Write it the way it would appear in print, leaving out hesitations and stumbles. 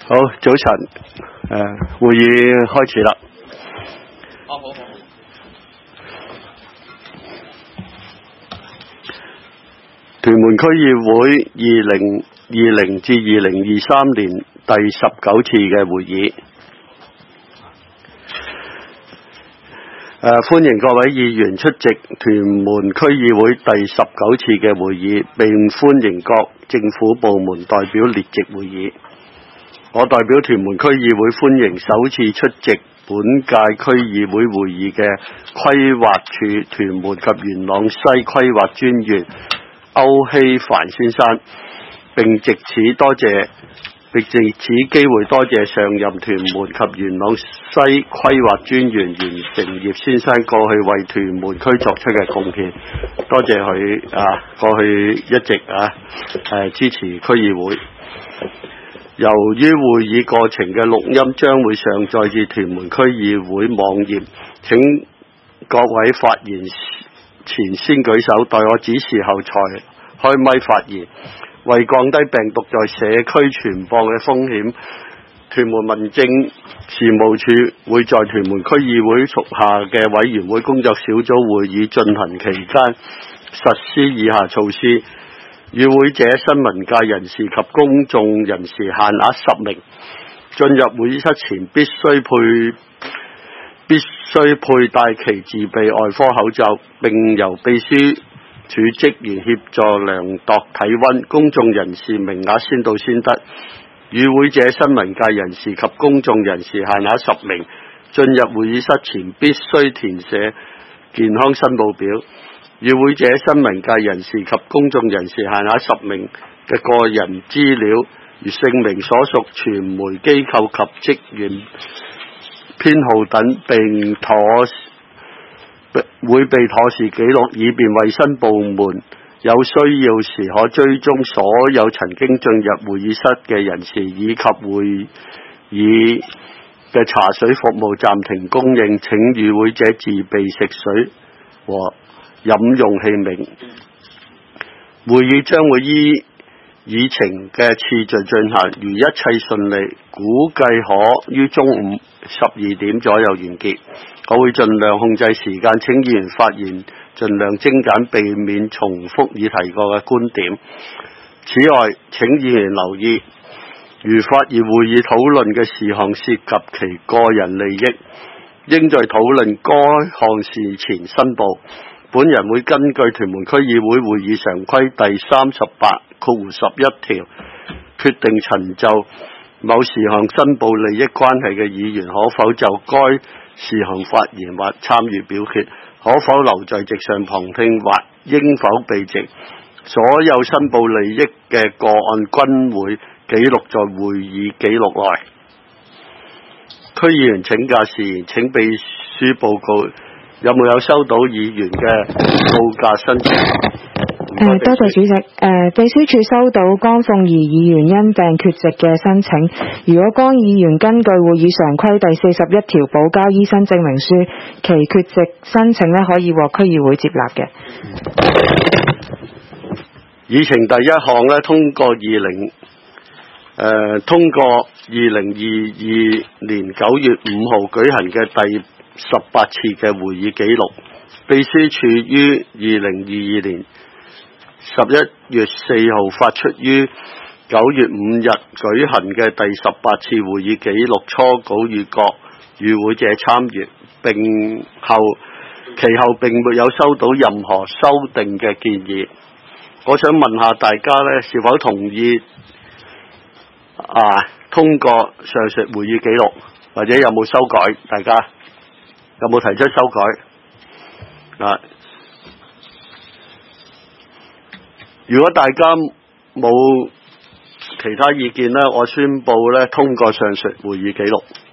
好，早晨，會議開始啦。 好。 屯門區議會2020至2023年第19次嘅會議。歡迎各位議員出席屯門區議會第19次嘅會議，並歡迎各政府部門代表列席會議。我代表屯門區議會歡迎首次出席本屆區議會會議嘅規劃署屯門及元朗西規劃專員歐希凡先生，並藉此機會多謝上任屯門及元朗西規劃專員袁成業先生過去為屯門區作出嘅貢獻，多謝佢過去一直支持區議會。由於會議過程嘅錄音將會上載至屯門區議會網頁，請各位發言前先舉手，待我指示後才開咪發言。為降低病毒在社區傳播嘅風險，屯門民政事務處會在屯門區議會屬下嘅委員會工作小組會議進行期間實施以下措施：與會者、新聞界人士及公眾人士限額10名。進入會議室前必須佩戴其自備外科口罩，並由秘書處職員協助量度體溫。公眾人士名額先到先得。與會者、新聞界人士及公眾人士限額10名。進入會議室前必須填寫健康申報表。與會者、新聞界人士及公眾人士限額10名嘅個人資料，如姓名、所屬傳媒機構及職員編號等，會被妥時記錄，以便衛生部門有需要時可追蹤所有曾經進入會議室嘅人士，以及會議嘅茶水服務暫停供應。請與會者自備食水和飲用器皿。會議將會依議程嘅次序進行，如一切順利，估計可於中午12點左右完結。我會盡量控制時間，請議員發言盡量精簡，避免重複已提過嘅觀點。此外，請議員留意，如發現會議討論嘅事項涉及其個人利益，應在討論該項事前申報。本人會根據屯門區議會會議常規第38/11條，決定曾就某事項申報利益關係嘅議員可否就該事項發言或參與表決，可否留在席上旁聽或應否避席。所有申報利益嘅個案均會記錄在會議記錄內。區議員請假事宜，請秘書報告有冇有收到議員嘅告假申請。 多謝主席。秘書處收到江鳳儀議員因病缺席嘅申請。如果江議員根據會議常規第41條補交醫生證明書，其缺席申請可以獲區議會接納嘅。 議程第一項通過2022年9月5號舉行嘅第18次嘅會議記錄。秘書處於2022年11月4號發出於9月5日舉行嘅第18次會議記錄初稿予各與會者參閱，其後並沒有收到任何修訂嘅建議。我想問下大家是否同意通過上述會議記錄，或者有冇修改？大家有冇提出修改？如果大家冇其他意見我宣布通過上述會議記錄。